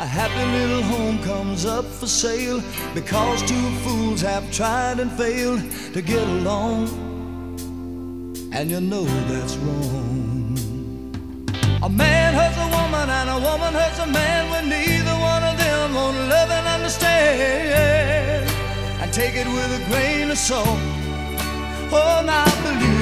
A happy little home comes up for sale because two fools have tried and failed to get along, and you know that's wrong. A man hurts a woman and a woman hurts a man when neither one of them won't love and understand, and take it with a grain of salt. Oh, now I believe